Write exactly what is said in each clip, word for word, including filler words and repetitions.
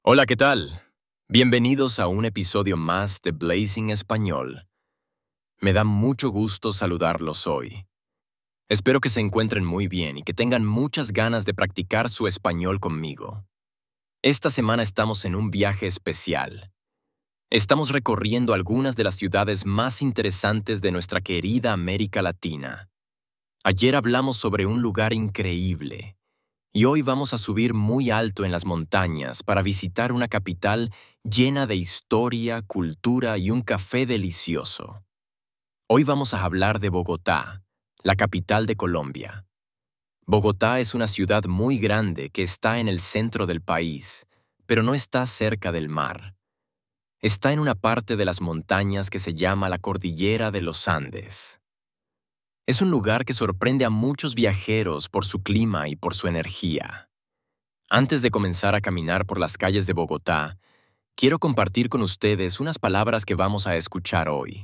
Hola, ¿qué tal? Bienvenidos a un episodio más de Blazing Español. Me da mucho gusto saludarlos hoy. Espero que se encuentren muy bien y que tengan muchas ganas de practicar su español conmigo. Esta semana estamos en un viaje especial. Estamos recorriendo algunas de las ciudades más interesantes de nuestra querida América Latina. Ayer hablamos sobre un lugar increíble. Y hoy vamos a subir muy alto en las montañas para visitar una capital llena de historia, cultura y un café delicioso. Hoy vamos a hablar de Bogotá, la capital de Colombia. Bogotá es una ciudad muy grande que está en el centro del país, pero no está cerca del mar. Está en una parte de las montañas que se llama la Cordillera de los Andes. Es un lugar que sorprende a muchos viajeros por su clima y por su energía. Antes de comenzar a caminar por las calles de Bogotá, quiero compartir con ustedes unas palabras que vamos a escuchar hoy.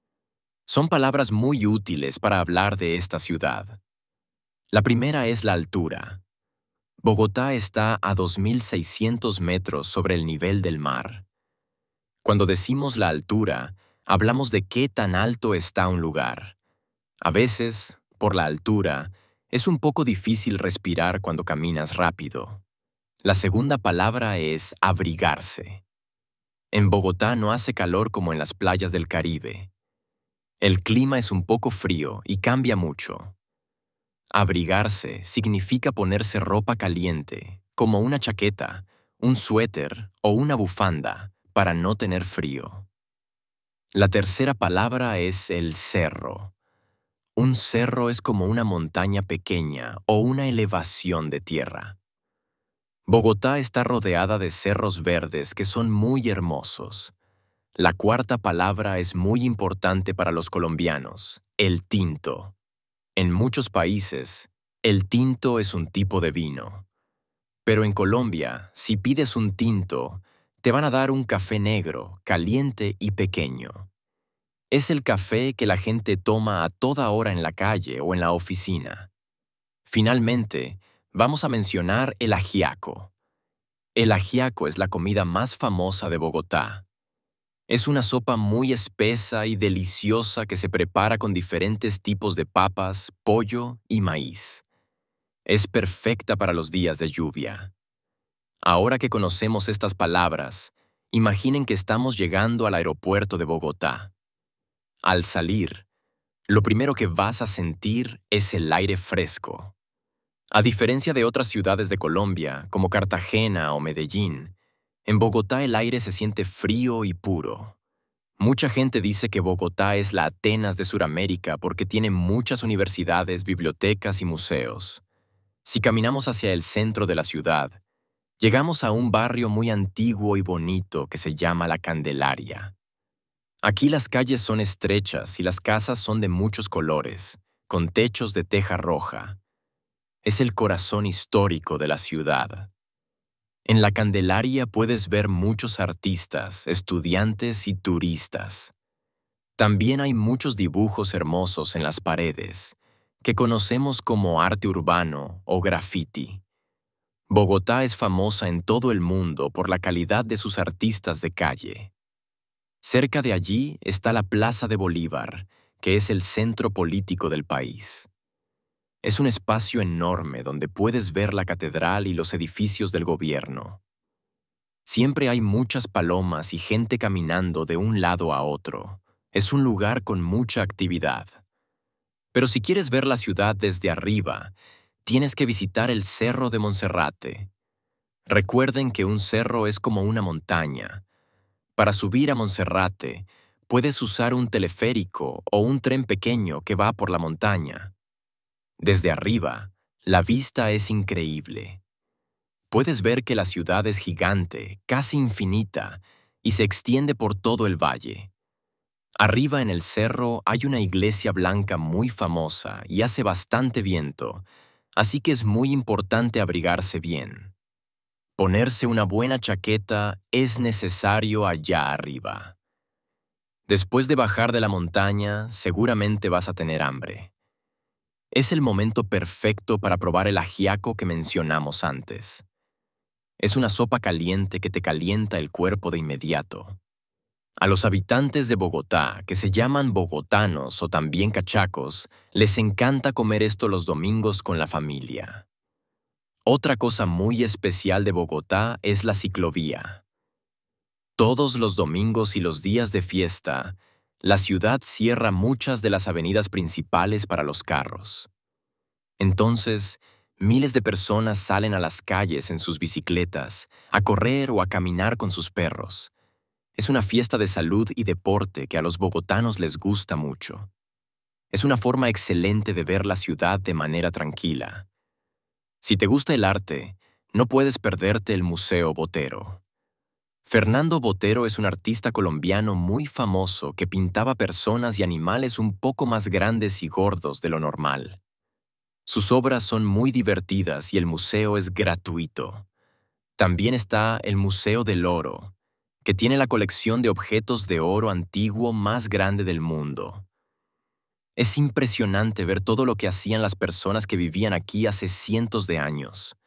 Son palabras muy útiles para hablar de esta ciudad. La primera es la altura. Bogotá está a dos mil seiscientos metros sobre el nivel del mar. Cuando decimos la altura, hablamos de qué tan alto está un lugar. A veces, por la altura, es un poco difícil respirar cuando caminas rápido. La segunda palabra es abrigarse. En Bogotá no hace calor como en las playas del Caribe. El clima es un poco frío y cambia mucho. Abrigarse significa ponerse ropa caliente, como una chaqueta, un suéter o una bufanda, para no tener frío. La tercera palabra es el cerro. Un cerro es como una montaña pequeña o una elevación de tierra. Bogotá está rodeada de cerros verdes que son muy hermosos. La cuarta palabra es muy importante para los colombianos, el tinto. En muchos países, el tinto es un tipo de vino. Pero en Colombia, si pides un tinto, te van a dar un café negro, caliente y pequeño. Es el café que la gente toma a toda hora en la calle o en la oficina. Finalmente, vamos a mencionar el ajiaco. El ajiaco es la comida más famosa de Bogotá. Es una sopa muy espesa y deliciosa que se prepara con diferentes tipos de papas, pollo y maíz. Es perfecta para los días de lluvia. Ahora que conocemos estas palabras, imaginen que estamos llegando al aeropuerto de Bogotá. Al salir, lo primero que vas a sentir es el aire fresco. A diferencia de otras ciudades de Colombia, como Cartagena o Medellín, en Bogotá el aire se siente frío y puro. Mucha gente dice que Bogotá es la Atenas de Sudamérica porque tiene muchas universidades, bibliotecas y museos. Si caminamos hacia el centro de la ciudad, llegamos a un barrio muy antiguo y bonito que se llama La Candelaria. Aquí las calles son estrechas y las casas son de muchos colores, con techos de teja roja. Es el corazón histórico de la ciudad. En La Candelaria puedes ver muchos artistas, estudiantes y turistas. También hay muchos dibujos hermosos en las paredes, que conocemos como arte urbano o graffiti. Bogotá es famosa en todo el mundo por la calidad de sus artistas de calle. Cerca de allí está la Plaza de Bolívar, que es el centro político del país. Es un espacio enorme donde puedes ver la catedral y los edificios del gobierno. Siempre hay muchas palomas y gente caminando de un lado a otro. Es un lugar con mucha actividad. Pero si quieres ver la ciudad desde arriba, tienes que visitar el Cerro de Monserrate. Recuerden que un cerro es como una montaña. Para subir a Monserrate, puedes usar un teleférico o un tren pequeño que va por la montaña. Desde arriba, la vista es increíble. Puedes ver que la ciudad es gigante, casi infinita, y se extiende por todo el valle. Arriba en el cerro hay una iglesia blanca muy famosa y hace bastante viento, así que es muy importante abrigarse bien. Ponerse una buena chaqueta es necesario allá arriba. Después de bajar de la montaña, seguramente vas a tener hambre. Es el momento perfecto para probar el ajiaco que mencionamos antes. Es una sopa caliente que te calienta el cuerpo de inmediato. A los habitantes de Bogotá, que se llaman bogotanos o también cachacos, les encanta comer esto los domingos con la familia. Otra cosa muy especial de Bogotá es la ciclovía. Todos los domingos y los días de fiesta, la ciudad cierra muchas de las avenidas principales para los carros. Entonces, miles de personas salen a las calles en sus bicicletas, a correr o a caminar con sus perros. Es una fiesta de salud y deporte que a los bogotanos les gusta mucho. Es una forma excelente de ver la ciudad de manera tranquila. Si te gusta el arte, no puedes perderte el Museo Botero. Fernando Botero es un artista colombiano muy famoso que pintaba personas y animales un poco más grandes y gordos de lo normal. Sus obras son muy divertidas y el museo es gratuito. También está el Museo del Oro, que tiene la colección de objetos de oro antiguo más grande del mundo. Es impresionante ver todo lo que hacían las personas que vivían aquí hace cientos de años.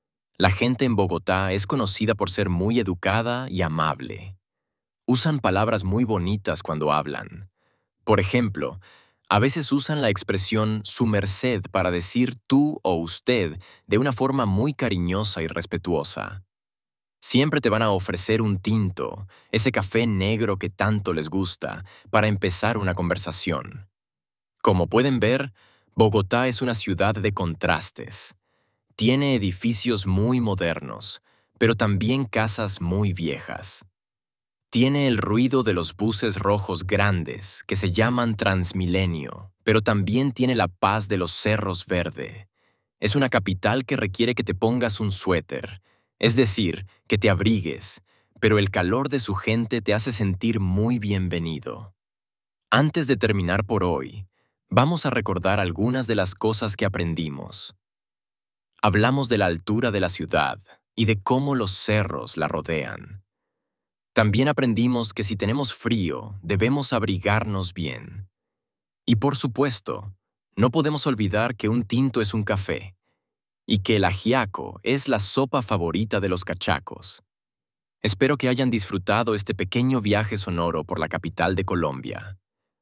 La gente en Bogotá es conocida por ser muy educada y amable. Usan palabras muy bonitas cuando hablan. Por ejemplo, a veces usan la expresión su merced para decir tú o usted de una forma muy cariñosa y respetuosa. Siempre te van a ofrecer un tinto, ese café negro que tanto les gusta, para empezar una conversación. Como pueden ver, Bogotá es una ciudad de contrastes. Tiene edificios muy modernos, pero también casas muy viejas. Tiene el ruido de los buses rojos grandes, que se llaman Transmilenio, pero también tiene la paz de los cerros verde. Es una capital que requiere que te pongas un suéter, es decir, que te abrigues, pero el calor de su gente te hace sentir muy bienvenido. Antes de terminar por hoy, vamos a recordar algunas de las cosas que aprendimos. Hablamos de la altura de la ciudad y de cómo los cerros la rodean. También aprendimos que si tenemos frío, debemos abrigarnos bien. Y por supuesto, no podemos olvidar que un tinto es un café y que el ajiaco es la sopa favorita de los cachacos. Espero que hayan disfrutado este pequeño viaje sonoro por la capital de Colombia.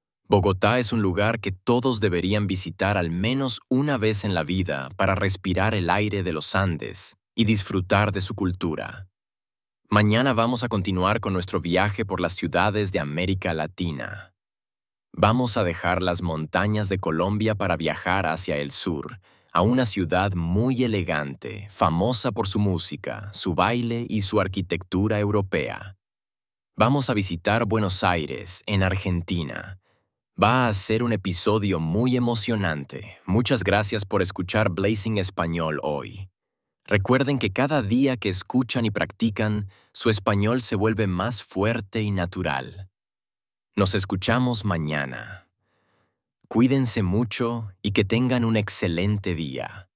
Bogotá es un lugar que todos deberían visitar al menos una vez en la vida para respirar el aire de los Andes y disfrutar de su cultura. Mañana vamos a continuar con nuestro viaje por las ciudades de América Latina. Vamos a dejar las montañas de Colombia para viajar hacia el sur, a una ciudad muy elegante, famosa por su música, su baile y su arquitectura europea. Vamos a visitar Buenos Aires, en Argentina. Va a ser un episodio muy emocionante. Muchas gracias por escuchar Blazing Español hoy. Recuerden que cada día que escuchan y practican, su español se vuelve más fuerte y natural. Nos escuchamos mañana. Cuídense mucho y que tengan un excelente día.